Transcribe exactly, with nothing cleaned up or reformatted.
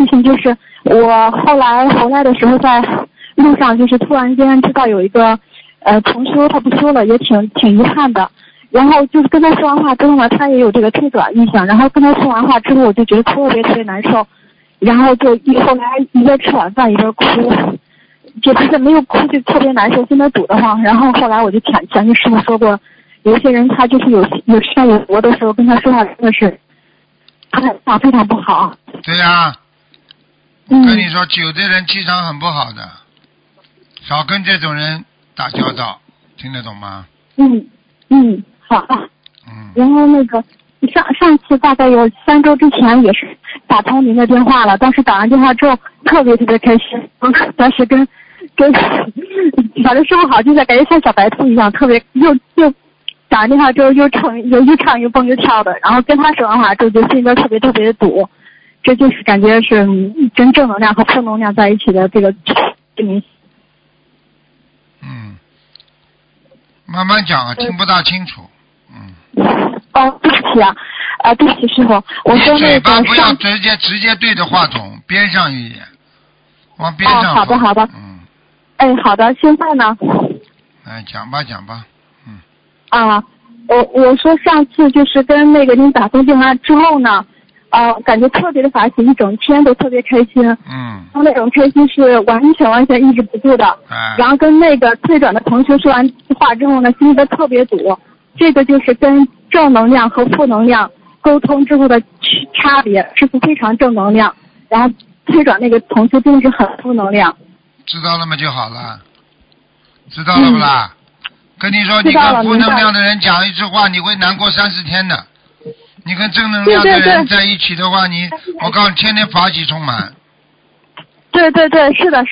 事情就是我后来回来的时候在路上就是突然间知道有一个呃同修他不修了，也挺挺遗憾的。然后就是跟他说完话之后呢，他也有这个退转意向，然后跟他说完话之后我就觉得特别特别难受，然后就一后来一边吃晚饭一边哭，就不是没有哭就特别难受，心里堵得慌。然后后来我就想想起师傅说过，有些人他就是有有善有恶的时候跟他说话真的是他的话非常不好。 对呀、啊，我跟你说，有的人气场很不好的，少跟这种人打交道，听得懂吗？ 嗯嗯，好的。 嗯。 然后那个上上次大概有三周之前也是打通您的电话了，当时打完电话之后特别特别开心，当时跟跟反正师傅好就在感觉像小白兔一样，特别又又打完电话之后又唱又又唱又蹦又跳的，然后跟他说完话之后就心里特别特别的堵，这就是感觉是真正能量和负能量在一起的这个嗯。 嗯，慢慢讲啊，听不大清楚。嗯。 哦，对不起啊，啊，对不起师傅，我说那个你嘴巴不要直接直接对着话筒，边上一点，往边上。 哦，好的好的。 嗯。 哎，好的，现在呢？ 哎，讲吧讲吧，嗯。 啊，我我说上次就是跟那个您打通电话之后呢，呃，感觉特别的法喜，一整天都特别开心。 嗯。 然后那种开心是完全完全抑制不住的。 哎。 然后跟那个退转的同学说完话之后呢，心里都特别堵。这个就是跟正能量和负能量沟通之后的差别，师傅非常正能量，然后退转那个同学真的是很负能量。 知道了吗就好了，知道了不啦？嗯、跟你说，你跟负能量的人讲一句话，你会难过三四天的。你跟正能量的人在一起的话，你我告诉你，天天法喜充满。 对对对，是的。